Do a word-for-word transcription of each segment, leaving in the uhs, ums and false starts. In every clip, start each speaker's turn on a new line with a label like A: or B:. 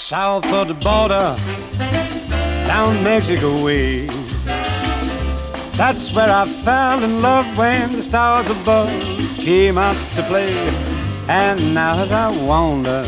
A: south of the border, down Mexico way. That's where I fell in love when the stars above came out to play. And now as I wander...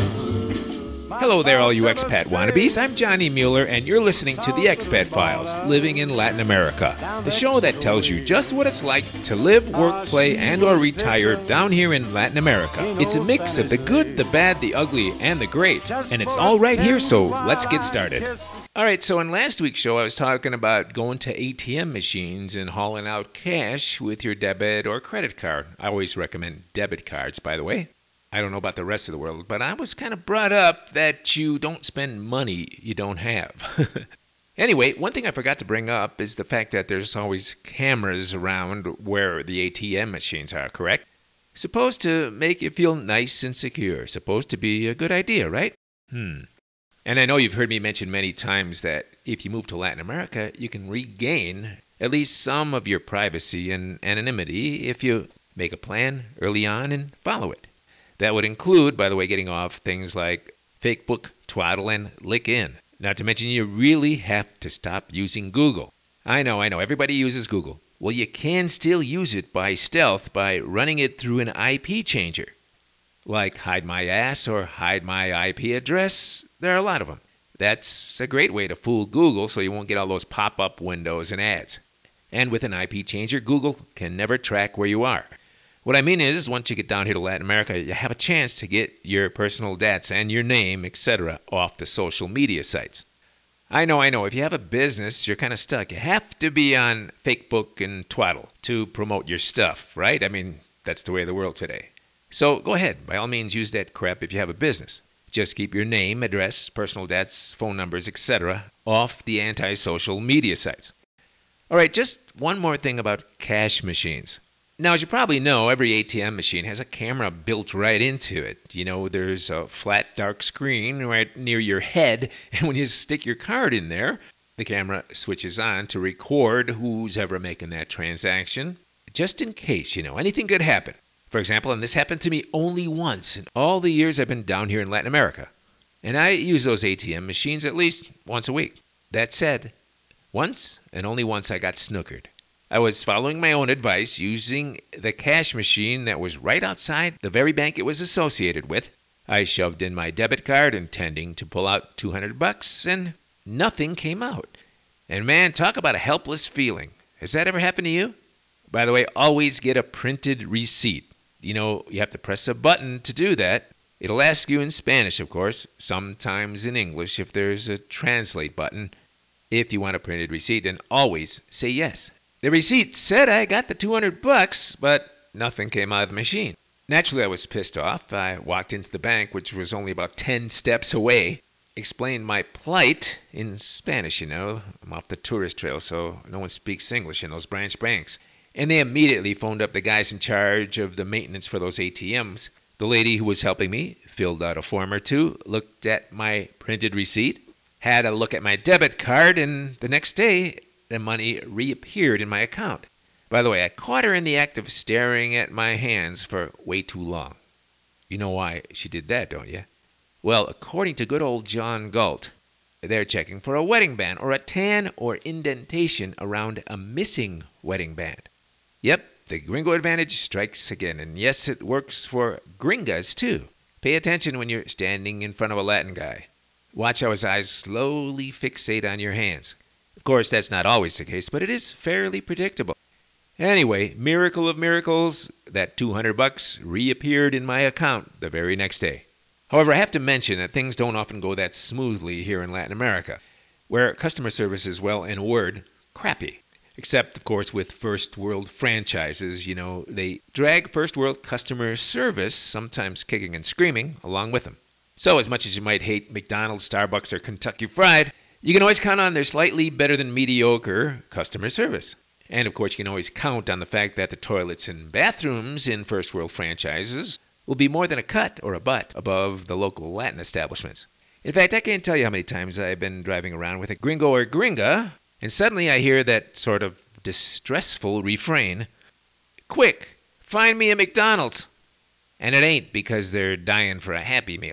B: Hello there, all you expat wannabes. I'm Johnny Mueller, and you're listening to The Expat Files, Living in Latin America, the show that tells you just what it's like to live, work, play, and or retire down here in Latin America. It's a mix of the good, the bad, the ugly, and the great, and it's all right here, so let's get started. All right, so in last week's show, I was talking about going to A T M machines and hauling out cash with your debit or credit card. I always recommend debit cards, by the way. I don't know about the rest of the world, but I was kind of brought up that you don't spend money you don't have. Anyway, one thing I forgot to bring up is the fact that there's always cameras around where the A T M machines are, correct? Supposed to make you feel nice and secure. Supposed to be a good idea, right? Hmm. And I know you've heard me mention many times that if you move to Latin America, you can regain at least some of your privacy and anonymity if you make a plan early on and follow it. That would include, by the way, getting off things like Facebook, Twaddle, and LinkedIn. Not to mention you really have to stop using Google. I know, I know, everybody uses Google. Well, you can still use it by stealth by running it through an I P changer. Like Hide My Ass or Hide My I P Address. There are a lot of them. That's a great way to fool Google so you won't get all those pop-up windows and ads. And with an I P changer, Google can never track where you are. What I mean is, once you get down here to Latin America, you have a chance to get your personal data and your name, et cetera, off the social media sites. I know, I know, if you have a business, you're kind of stuck. You have to be on Facebook and Twaddle to promote your stuff, right? I mean, that's the way of the world today. So go ahead, by all means, use that crap if you have a business. Just keep your name, address, personal data, phone numbers, et cetera, off the anti-social media sites. All right, just one more thing about cash machines. Now, as you probably know, every A T M machine has a camera built right into it. You know, there's a flat, dark screen right near your head, and when you stick your card in there, the camera switches on to record who's ever making that transaction, just in case, you know, anything could happen. For example, and this happened to me only once in all the years I've been down here in Latin America, and I use those A T M machines at least once a week. That said, once and only once I got snookered. I was following my own advice, using the cash machine that was right outside the very bank it was associated with. I shoved in my debit card, intending to pull out two hundred bucks, and nothing came out. And man, talk about a helpless feeling. Has that ever happened to you? By the way, always get a printed receipt. You know, you have to press a button to do that. It'll ask you in Spanish, of course, sometimes in English if there's a translate button. If you want a printed receipt, then always say yes. The receipt said I got the two hundred bucks, but nothing came out of the machine. Naturally, I was pissed off. I walked into the bank, which was only about ten steps away, explained my plight in Spanish, you know. I'm off the tourist trail, so no one speaks English in those branch banks. And they immediately phoned up the guys in charge of the maintenance for those A T Ms. The lady who was helping me filled out a form or two, looked at my printed receipt, had a look at my debit card, and the next day, the money reappeared in my account. By the way, I caught her in the act of staring at my hands for way too long. You know why she did that, don't you? Well, according to good old John Galt, they're checking for a wedding band or a tan or indentation around a missing wedding band. Yep, the gringo advantage strikes again, and yes, it works for gringas too. Pay attention when you're standing in front of a Latin guy. Watch how his eyes slowly fixate on your hands. Of course, that's not always the case, but it is fairly predictable. Anyway, miracle of miracles, that two hundred bucks reappeared in my account the very next day. However, I have to mention that things don't often go that smoothly here in Latin America, where customer service is, well, in a word, crappy. Except, of course, with first world franchises, you know, they drag first world customer service, sometimes kicking and screaming, along with them. So as much as you might hate McDonald's, Starbucks, or Kentucky Fried, you can always count on their slightly better than mediocre customer service. And of course, you can always count on the fact that the toilets and bathrooms in first world franchises will be more than a cut or a butt above the local Latin establishments. In fact, I can't tell you how many times I've been driving around with a gringo or gringa, and suddenly I hear that sort of distressful refrain, "Quick, find me a McDonald's." And it ain't because they're dying for a Happy Meal.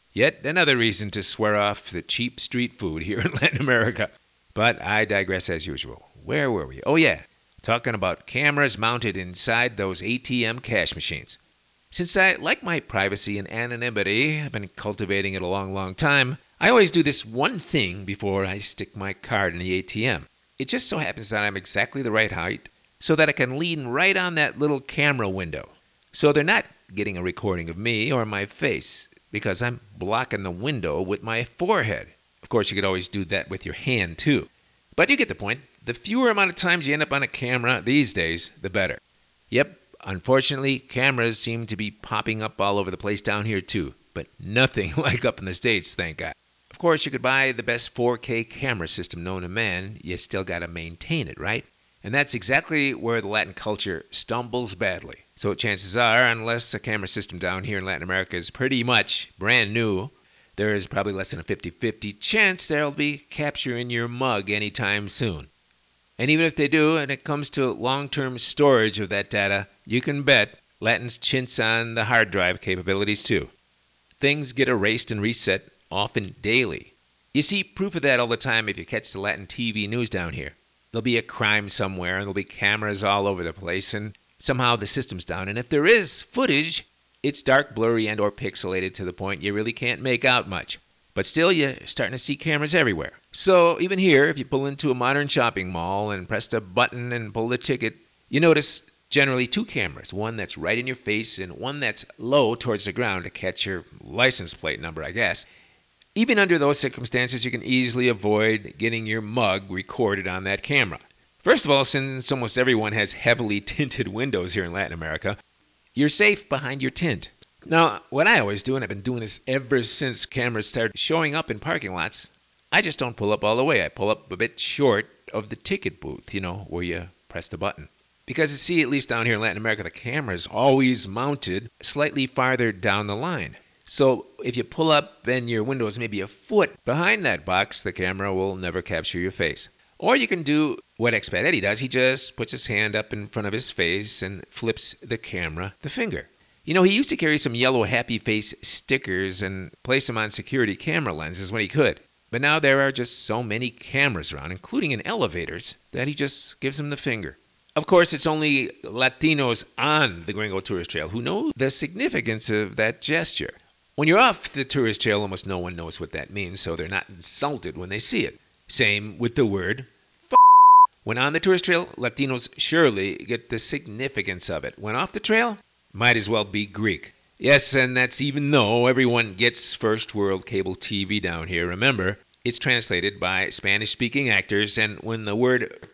B: Yet another reason to swear off the cheap street food here in Latin America. But I digress as usual. Where were we? Oh yeah, talking about cameras mounted inside those A T M cash machines. Since I like my privacy and anonymity, I've been cultivating it a long, long time, I always do this one thing before I stick my card in the A T M. It just so happens that I'm exactly the right height so that I can lean right on that little camera window. So they're not getting a recording of me or my face because I'm blocking the window with my forehead. Of course, you could always do that with your hand too. But you get the point. The fewer amount of times you end up on a camera these days, the better. Yep, unfortunately, cameras seem to be popping up all over the place down here too. But nothing like up in the States, thank God. Of course, you could buy the best four K camera system known to man. You still got to maintain it, right? And that's exactly where the Latin culture stumbles badly. So chances are, unless the camera system down here in Latin America is pretty much brand new, there is probably less than a fifty-fifty chance they'll be capturing your mug anytime soon. And even if they do, and it comes to long-term storage of that data, you can bet Latin's chintz on the hard drive capabilities too. Things get erased and reset, often daily. You see proof of that all the time if you catch the Latin T V news down here. There'll be a crime somewhere, and there'll be cameras all over the place, and somehow the system's down. And if there is footage, it's dark, blurry, and or pixelated to the point you really can't make out much. But still, you're starting to see cameras everywhere. So even here, if you pull into a modern shopping mall and press the button and pull the ticket, you notice generally two cameras, one that's right in your face and one that's low towards the ground to catch your license plate number, I guess. Even under those circumstances, you can easily avoid getting your mug recorded on that camera. First of all, since almost everyone has heavily tinted windows here in Latin America, you're safe behind your tint. Now, what I always do, and I've been doing this ever since cameras started showing up in parking lots, I just don't pull up all the way. I pull up a bit short of the ticket booth, you know, where you press the button. Because you see, at least down here in Latin America, the camera is always mounted slightly farther down the line. So if you pull up and your window is maybe a foot behind that box, the camera will never capture your face. Or you can do what Expat Eddie does. He just puts his hand up in front of his face and flips the camera the finger. You know, he used to carry some yellow happy face stickers and place them on security camera lenses when he could. But now there are just so many cameras around, including in elevators, that he just gives them the finger. Of course, it's only Latinos on the Gringo Tourist Trail who know the significance of that gesture. When you're off the tourist trail, almost no one knows what that means, so they're not insulted when they see it. Same with the word f***. When on the tourist trail, Latinos surely get the significance of it. When off the trail, might as well be Greek. Yes, and that's even though everyone gets first world cable T V down here. Remember, it's translated by Spanish-speaking actors, and when the word f***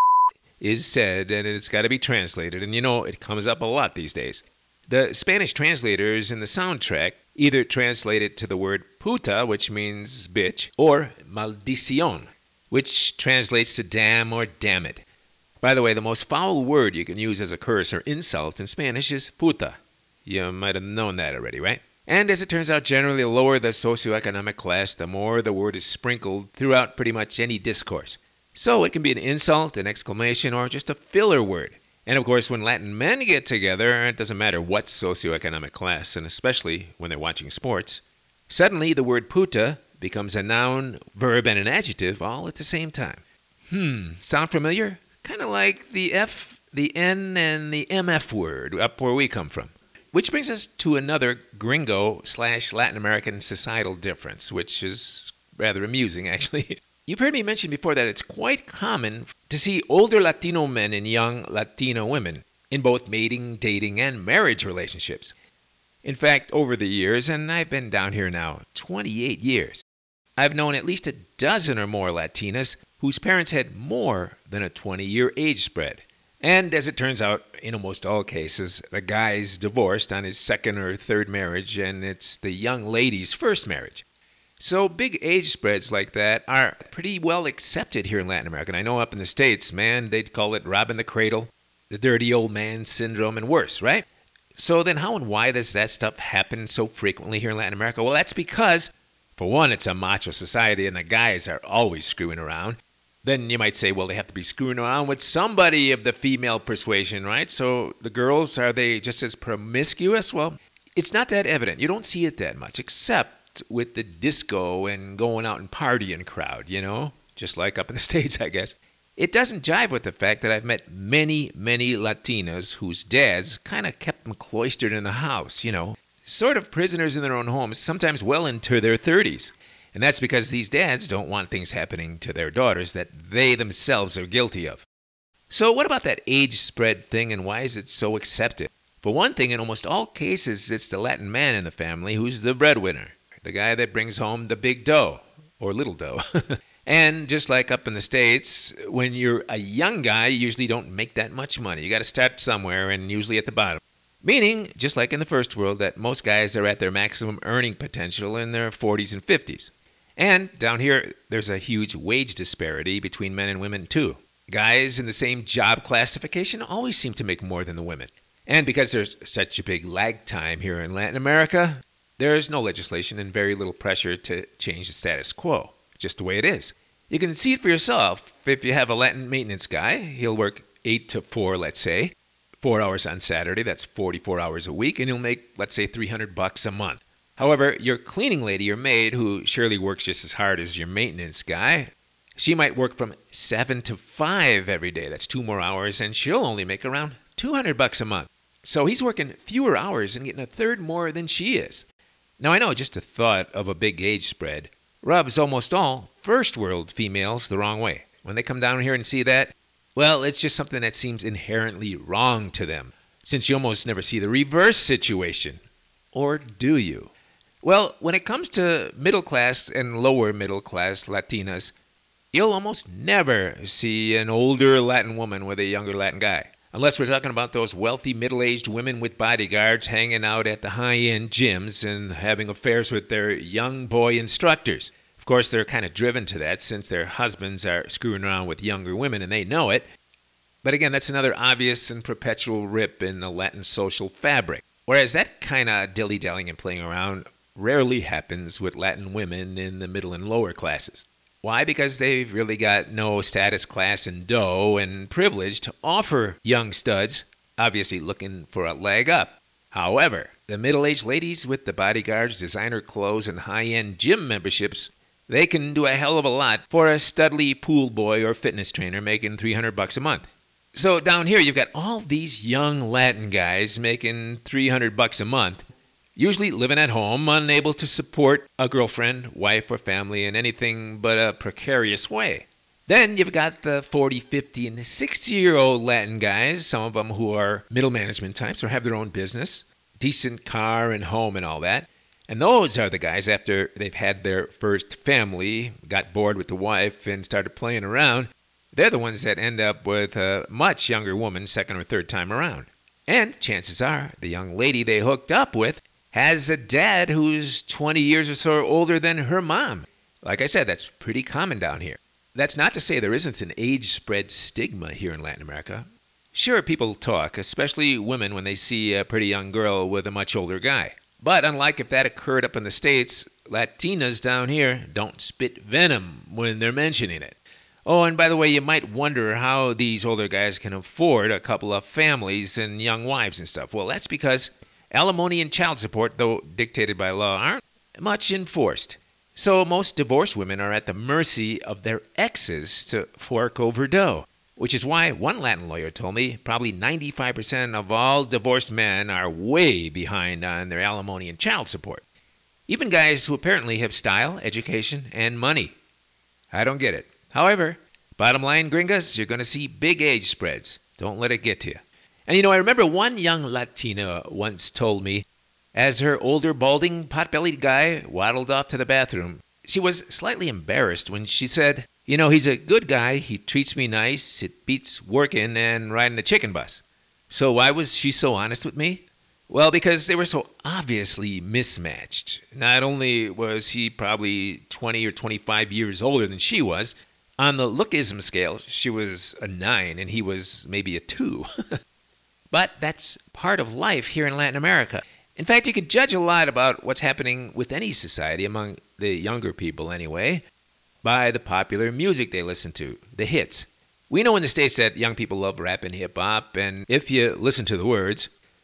B: is said, and it's got to be translated, and you know, it comes up a lot these days. The Spanish translators in the soundtrack either translate it to the word puta, which means bitch, or maldición, which translates to damn or damn it. By the way, the most foul word you can use as a curse or insult in Spanish is puta. You might have known that already, right? And as it turns out, generally the lower the socioeconomic class, the more the word is sprinkled throughout pretty much any discourse. So it can be an insult, an exclamation, or just a filler word. And of course, when Latin men get together, it doesn't matter what socioeconomic class, and especially when they're watching sports, suddenly the word puta becomes a noun, verb, and an adjective all at the same time. Hmm, sound familiar? Kind of like the F, the N, and the M F word up where we come from. Which brings us to another gringo slash Latin American societal difference, which is rather amusing, actually. You've heard me mention before that it's quite common to see older Latino men and young Latino women in both mating, dating, and marriage relationships. In fact, over the years, and I've been down here now twenty-eight years, I've known at least a dozen or more Latinas whose parents had more than a twenty-year age spread. And as it turns out, in almost all cases, the guy's divorced on his second or third marriage, and it's the young lady's first marriage. So big age spreads like that are pretty well accepted here in Latin America. And I know up in the States, man, they'd call it robbing the cradle, the dirty old man syndrome, and worse, right? So then how and why does that stuff happen so frequently here in Latin America? Well, that's because, for one, it's a macho society and the guys are always screwing around. Then you might say, well, they have to be screwing around with somebody of the female persuasion, right? So the girls, are they just as promiscuous? Well, it's not that evident. You don't see it that much, except obsessed with the disco and going out and partying crowd, you know? Just like up in the States, I guess. It doesn't jive with the fact that I've met many, many Latinas whose dads kind of kept them cloistered in the house, you know, sort of prisoners in their own homes, sometimes well into their thirties. And that's because these dads don't want things happening to their daughters that they themselves are guilty of. So what about that age spread thing, and why is it so accepted? For one thing, in almost all cases, it's the Latin man in the family who's the breadwinner, the guy that brings home the big dough, or little dough. And just like up in the States, when you're a young guy, you usually don't make that much money. You got to start somewhere, and usually at the bottom. Meaning, just like in the first world, that most guys are at their maximum earning potential in their forties and fifties. And down here, there's a huge wage disparity between men and women, too. Guys in the same job classification always seem to make more than the women. And because there's such a big lag time here in Latin America, there's no legislation and very little pressure to change the status quo. Just the way it is. You can see it for yourself. If you have a Latin maintenance guy, he'll work eight to four, let's say, four hours on Saturday. That's forty-four hours a week, and he'll make, let's say, three hundred bucks a month. However, your cleaning lady or maid, who surely works just as hard as your maintenance guy, she might work from seven to five every day. That's two more hours, and she'll only make around two hundred bucks a month. So he's working fewer hours and getting a third more than she is. Now, I know just the thought of a big age spread rubs almost all first world females the wrong way. When they come down here and see that, well, it's just something that seems inherently wrong to them, since you almost never see the reverse situation. Or do you? Well, when it comes to middle class and lower middle class Latinas, you'll almost never see an older Latin woman with a younger Latin guy. Unless we're talking about those wealthy middle-aged women with bodyguards hanging out at the high-end gyms and having affairs with their young boy instructors. Of course, they're kind of driven to that since their husbands are screwing around with younger women and they know it. But again, that's another obvious and perpetual rip in the Latin social fabric. Whereas that kind of dilly-dallying and playing around rarely happens with Latin women in the middle and lower classes. Why? Because they've really got no status, class, and dough and privilege to offer young studs, obviously looking for a leg up. However, the middle-aged ladies with the bodyguards, designer clothes, and high-end gym memberships, they can do a hell of a lot for a studly pool boy or fitness trainer making three hundred bucks a month. So down here, you've got all these young Latin guys making three hundred bucks a month, usually living at home, unable to support a girlfriend, wife, or family in anything but a precarious way. Then you've got the forty, fifty, and sixty-year-old Latin guys, some of them who are middle management types or have their own business, decent car and home and all that. And those are the guys after they've had their first family, got bored with the wife, and started playing around. They're the ones that end up with a much younger woman second or third time around. And chances are the young lady they hooked up with has a dad who's twenty years or so older than her mom. Like I said, that's pretty common down here. That's not to say there isn't an age spread stigma here in Latin America. Sure, people talk, especially women, when they see a pretty young girl with a much older guy. But unlike if that occurred up in the States, Latinas down here don't spit venom when they're mentioning it. Oh, and by the way, you might wonder how these older guys can afford a couple of families and young wives and stuff. Well, that's because alimony and child support, though dictated by law, aren't much enforced. So most divorced women are at the mercy of their exes to fork over dough, which is why one Latin lawyer told me probably ninety-five percent of all divorced men are way behind on their alimony and child support. Even guys who apparently have style, education, and money. I don't get it. However, bottom line, gringas, you're going to see big age spreads. Don't let it get to you. And you know, I remember one young Latina once told me, as her older, balding, pot-bellied guy waddled off to the bathroom, she was slightly embarrassed when she said, you know, he's a good guy, he treats me nice, it beats working and riding the chicken bus. So why was she so honest with me? Well, because they were so obviously mismatched. Not only was he probably twenty or twenty-five years older than she was, on the lookism scale, she was a nine and he was maybe a two. But that's part of life here in Latin America. In fact, you can judge a lot about what's happening with any society, among the younger people anyway, by the popular music they listen to, the hits. We know in the States that young people love rap and hip-hop, and if you listen to the words,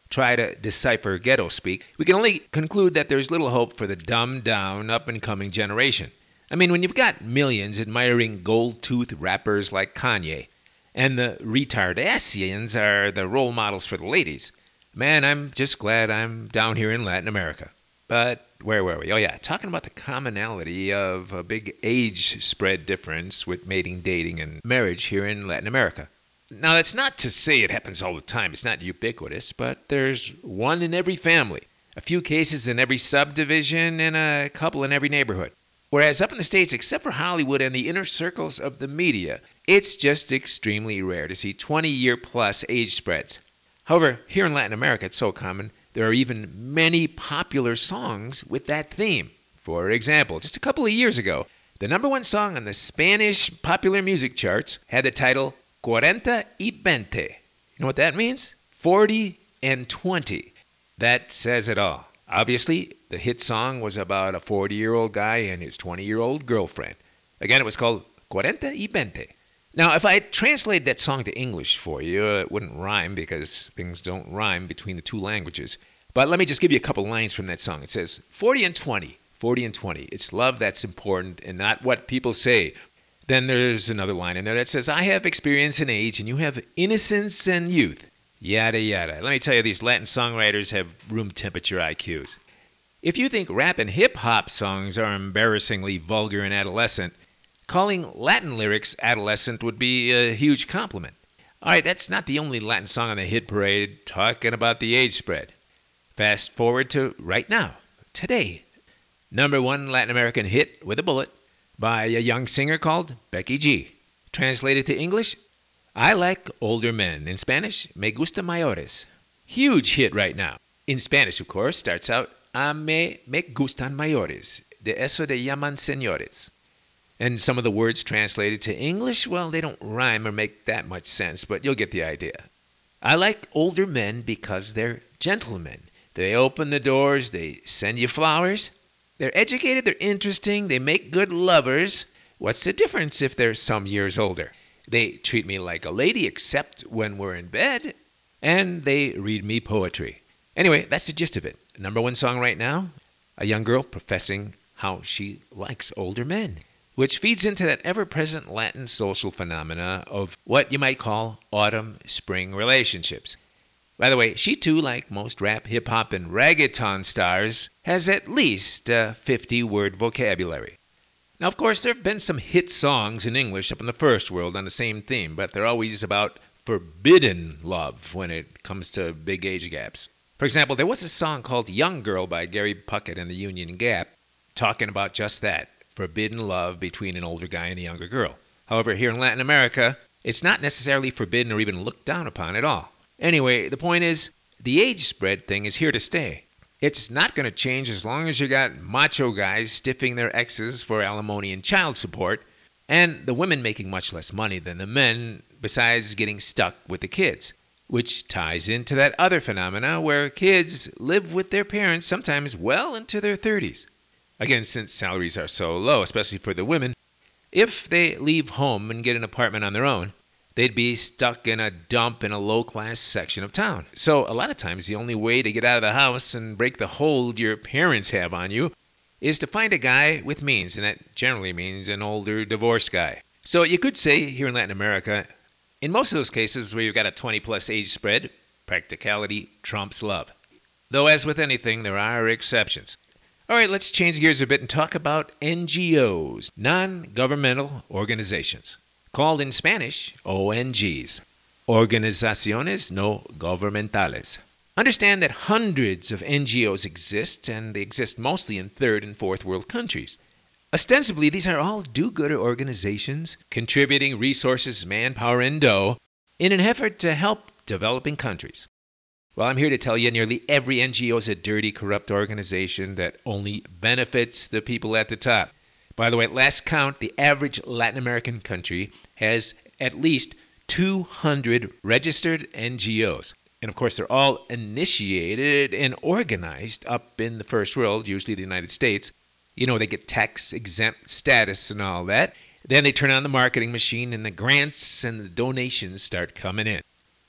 B: try to decipher ghetto speak, we can only conclude that there's little hope for the dumbed-down, up-and-coming generation. I mean, when you've got millions admiring gold-toothed rappers like Kanye, and the retardations are the role models for the ladies, man, I'm just glad I'm down here in Latin America. But where were we? Oh yeah, talking about the commonality of a big age spread difference with mating, dating, and marriage here in Latin America. Now, that's not to say it happens all the time. It's not ubiquitous, but there's one in every family, a few cases in every subdivision, and a couple in every neighborhood. Whereas up in the States, except for Hollywood and the inner circles of the media, it's just extremely rare to see twenty-year-plus age spreads. However, here in Latin America, it's so common, there are even many popular songs with that theme. For example, just a couple of years ago, the number one song on the Spanish popular music charts had the title Cuarenta y veinte. You know what that means? forty and twenty. That says it all. Obviously, the hit song was about a forty-year-old guy and his twenty-year-old girlfriend. Again, it was called Cuarenta y veinte. Now, if I translated that song to English for you, it wouldn't rhyme because things don't rhyme between the two languages. But let me just give you a couple lines from that song. It says, forty and twenty, forty and twenty. It's love that's important and not what people say. Then there's another line in there that says, I have experience and age, and you have innocence and youth. Yada, yada. Let me tell you, these Latin songwriters have room temperature I Qs. If you think rap and hip-hop songs are embarrassingly vulgar and adolescent, calling Latin lyrics adolescent would be a huge compliment. All right, that's not the only Latin song on the hit parade talking about the age spread. Fast forward to right now, today. Number one Latin American hit with a bullet by a young singer called Becky G. Translated to English, I like older men. In Spanish, me gusta mayores. Huge hit right now. In Spanish, of course, starts out, a me me gustan mayores. De eso de llaman señores. And some of the words translated to English, well, they don't rhyme or make that much sense, but you'll get the idea. I like older men because they're gentlemen. They open the doors, they send you flowers. They're educated, they're interesting, they make good lovers. What's the difference if they're some years older? They treat me like a lady except when we're in bed, and they read me poetry. Anyway, that's the gist of it. Number one song right now, a young girl professing how she likes older men, which feeds into that ever-present Latin social phenomena of what you might call autumn-spring relationships. By the way, she too, like most rap, hip-hop, and reggaeton stars, has at least a fifty-word vocabulary. Now, of course, there have been some hit songs in English up in the first world on the same theme, but they're always about forbidden love when it comes to big age gaps. For example, there was a song called Young Girl by Gary Puckett and the Union Gap, talking about just that, forbidden love between an older guy and a younger girl. However, here in Latin America, it's not necessarily forbidden or even looked down upon at all. Anyway, the point is, the age spread thing is here to stay. It's not going to change as long as you got macho guys stiffing their exes for alimony and child support, and the women making much less money than the men, besides getting stuck with the kids, which ties into that other phenomena where kids live with their parents sometimes well into their thirties. Again, since salaries are so low, especially for the women, if they leave home and get an apartment on their own, they'd be stuck in a dump in a low-class section of town. So a lot of times the only way to get out of the house and break the hold your parents have on you is to find a guy with means, and that generally means an older divorced guy. So you could say here in Latin America, in most of those cases where you've got a twenty-plus age spread, practicality trumps love. Though as with anything, there are exceptions. All right, let's change gears a bit and talk about N G Os, non-governmental organizations. Called in Spanish, O N Gs, Organizaciones No Gubernamentales. Understand that hundreds of N G Os exist, and they exist mostly in third and fourth world countries. Ostensibly, these are all do-gooder organizations contributing resources, manpower, and dough in an effort to help developing countries. Well, I'm here to tell you nearly every N G O is a dirty, corrupt organization that only benefits the people at the top. By the way, at last count, the average Latin American country has at least two hundred registered N G Os. And of course, they're all initiated and organized up in the first world, usually the United States. You know, they get tax-exempt status and all that. Then they turn on the marketing machine and the grants and the donations start coming in.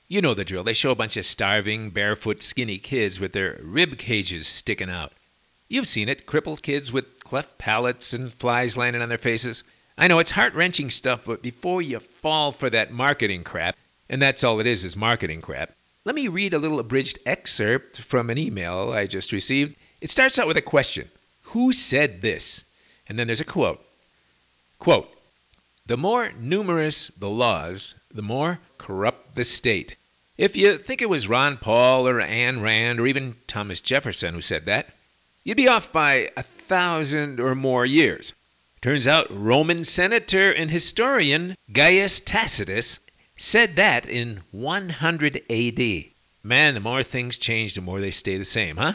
B: You know the drill. They show a bunch of starving, barefoot, skinny kids with their rib cages sticking out. You've seen it, crippled kids with cleft palates and flies landing on their faces. I know it's heart-wrenching stuff, but before you fall for that marketing crap, and that's all it is, is marketing crap, let me read a little abridged excerpt from an email I just received. It starts out with a question. Who said this? And then there's a quote. Quote, "The more numerous the laws, the more corrupt the state." If you think it was Ron Paul or Ayn Rand or even Thomas Jefferson who said that, you'd be off by a thousand or more years. Turns out Roman senator and historian Gaius Tacitus said that in one hundred A D. Man, the more things change, the more they stay the same, huh?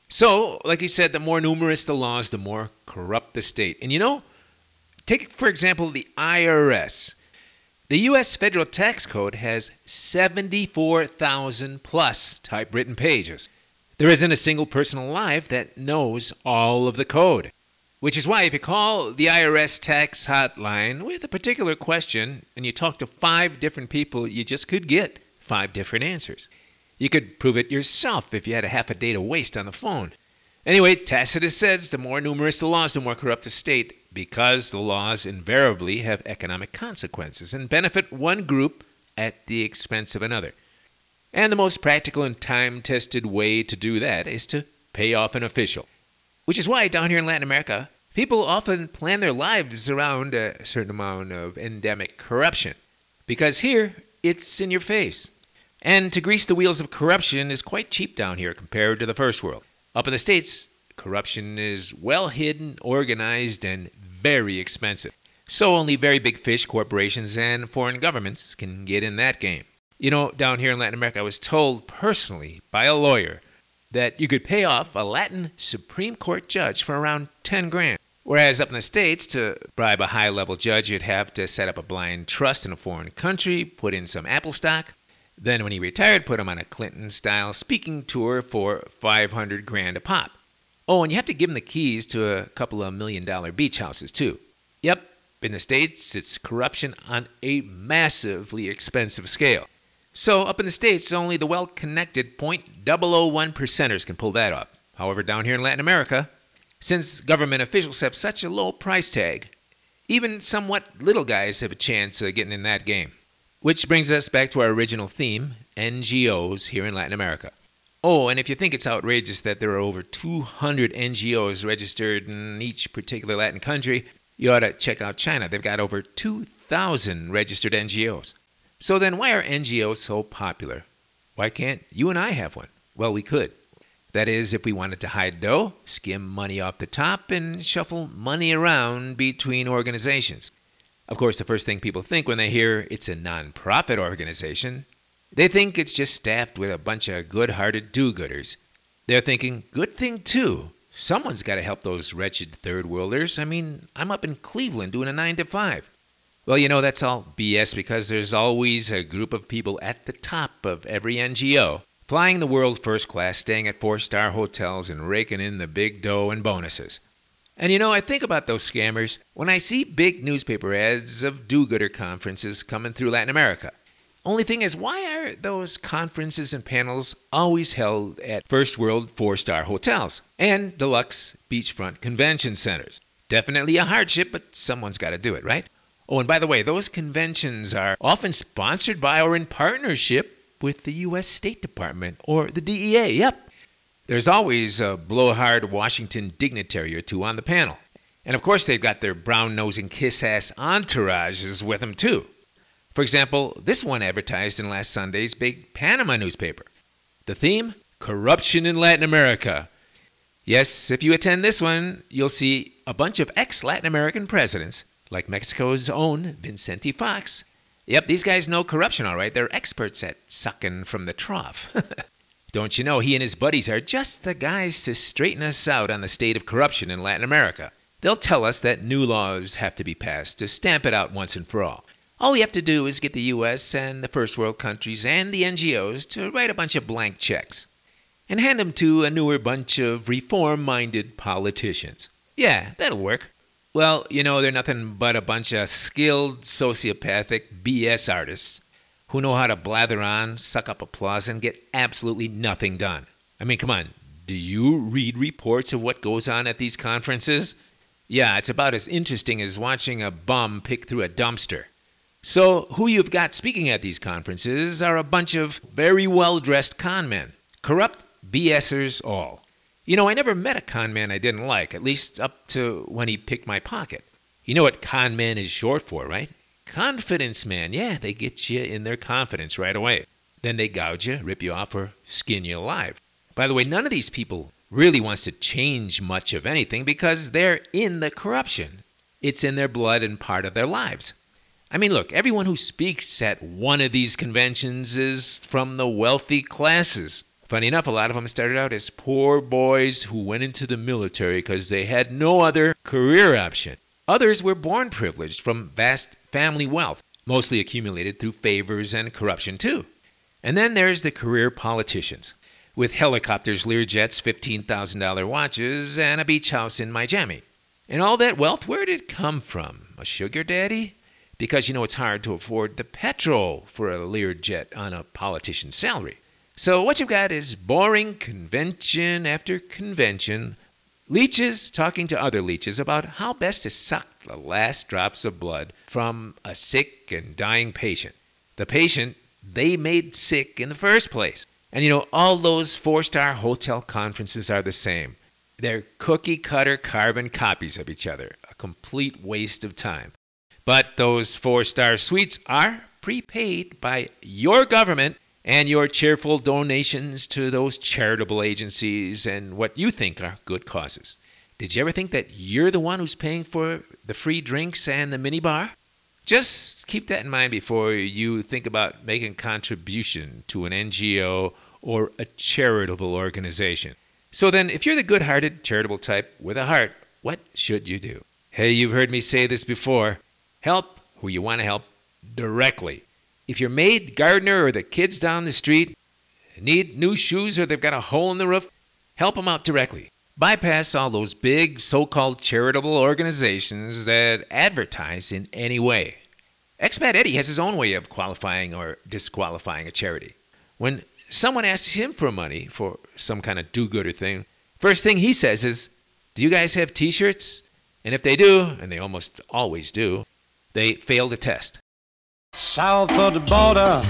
B: So, like he said, the more numerous the laws, the more corrupt the state. And you know, take, for example, the I R S. The U S Federal Tax Code has seventy-four thousand plus typewritten pages. There isn't a single person alive that knows all of the code. Which is why if you call the I R S tax hotline with a particular question and you talk to five different people, you just could get five different answers. You could prove it yourself if you had a half a day to waste on the phone. Anyway, Tacitus says the more numerous the laws, the more corrupt the state, because the laws invariably have economic consequences and benefit one group at the expense of another. And the most practical and time-tested way to do that is to pay off an official. Which is why down here in Latin America, people often plan their lives around a certain amount of endemic corruption. Because here, it's in your face. And to grease the wheels of corruption is quite cheap down here compared to the first world. Up in the States, corruption is well hidden, organized, and very expensive. So only very big fish corporations and foreign governments can get in that game. You know, down here in Latin America, I was told personally by a lawyer that you could pay off a Latin Supreme Court judge for around ten grand. Whereas up in the States, to bribe a high-level judge, you'd have to set up a blind trust in a foreign country, put in some Apple stock, then when he retired, put him on a Clinton-style speaking tour for five hundred grand a pop. Oh, and you have to give him the keys to a couple of million-dollar beach houses, too. Yep, in the States, it's corruption on a massively expensive scale. So, up in the States, only the well-connected zero point zero zero one percenters can pull that off. However, down here in Latin America, since government officials have such a low price tag, even somewhat little guys have a chance of getting in that game. Which brings us back to our original theme, N G Os here in Latin America. Oh, and if you think it's outrageous that there are over two hundred N G Os registered in each particular Latin country, you ought to check out China. They've got over two thousand registered N G Os. So then why are N G Os so popular? Why can't you and I have one? Well, we could. That is, if we wanted to hide dough, skim money off the top, and shuffle money around between organizations. Of course, the first thing people think when they hear it's a non-profit organization, they think it's just staffed with a bunch of good-hearted do-gooders. They're thinking, good thing too. Someone's got to help those wretched third-worlders. I mean, I'm up in Cleveland doing a nine to five. Well, you know, that's all B S because there's always a group of people at the top of every N G O, flying the world first class, staying at four-star hotels, and raking in the big dough and bonuses. And you know, I think about those scammers when I see big newspaper ads of do-gooder conferences coming through Latin America. Only thing is, why are those conferences and panels always held at first world four-star hotels and deluxe beachfront convention centers? Definitely a hardship, but someone's got to do it, right? Oh, and by the way, those conventions are often sponsored by or in partnership with the U S State Department or the D E A. Yep. There's always a blowhard Washington dignitary or two on the panel. And of course, they've got their brown-nosing kiss-ass entourages with them, too. For example, this one advertised in last Sunday's big Panama newspaper. The theme? Corruption in Latin America. Yes, if you attend this one, you'll see a bunch of ex-Latin American presidents, like Mexico's own Vicente Fox. Yep, these guys know corruption, all right. They're experts at sucking from the trough. Don't you know, he and his buddies are just the guys to straighten us out on the state of corruption in Latin America. They'll tell us that new laws have to be passed to stamp it out once and for all. All we have to do is get the U S and the first world countries and the N G Os to write a bunch of blank checks and hand them to a newer bunch of reform-minded politicians. Yeah, that'll work. Well, you know, they're nothing but a bunch of skilled sociopathic B S artists who know how to blather on, suck up applause, and get absolutely nothing done. I mean, come on, do you read reports of what goes on at these conferences? Yeah, it's about as interesting as watching a bum pick through a dumpster. So who you've got speaking at these conferences are a bunch of very well-dressed con men. Corrupt BSers all. You know, I never met a con man I didn't like, at least up to when he picked my pocket. You know what con man is short for, right? Confidence man. Yeah, they get you in their confidence right away. Then they gouge you, rip you off, or skin you alive. By the way, none of these people really wants to change much of anything because they're in the corruption. It's in their blood and part of their lives. I mean, look, everyone who speaks at one of these conventions is from the wealthy classes. Funny enough, a lot of them started out as poor boys who went into the military because they had no other career option. Others were born privileged from vast family wealth, mostly accumulated through favors and corruption too. And then there's the career politicians, with helicopters, Learjets, fifteen thousand dollars watches, and a beach house in Miami. And all that wealth, where did it come from? A sugar daddy? Because, you know, it's hard to afford the petrol for a Learjet on a politician's salary. So what you've got is boring convention after convention, leeches talking to other leeches about how best to suck the last drops of blood from a sick and dying patient. The patient they made sick in the first place. And you know, all those four-star hotel conferences are the same. They're cookie-cutter carbon copies of each other, a complete waste of time. But those four-star suites are prepaid by your government and your cheerful donations to those charitable agencies and what you think are good causes. Did you ever think that you're the one who's paying for the free drinks and the minibar? Just keep that in mind before you think about making a contribution to an N G O or a charitable organization. So then, if you're the good-hearted, charitable type with a heart, what should you do? Hey, you've heard me say this before. Help who you want to help directly. If your maid, gardener, or the kids down the street need new shoes or they've got a hole in the roof, help them out directly. Bypass all those big so-called charitable organizations that advertise in any way. Expat Eddie has his own way of qualifying or disqualifying a charity. When someone asks him for money for some kind of do-gooder thing, first thing he says is, do you guys have T-shirts? And if they do, and they almost always do, they fail the test.
A: South of the border.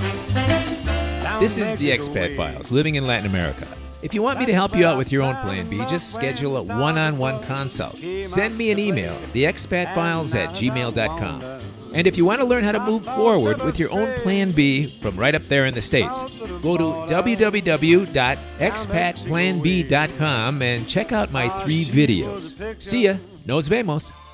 B: This is the Expat Files, living in Latin America. If you want me to help you out with your own Plan B, just schedule a one-on-one consult. Send me an email, the expat files at gmail dot com. And if you want to learn how to move forward with your own Plan B from right up there in the States, go to w w w dot expat plan b dot com and check out my three videos. See ya. Nos vemos.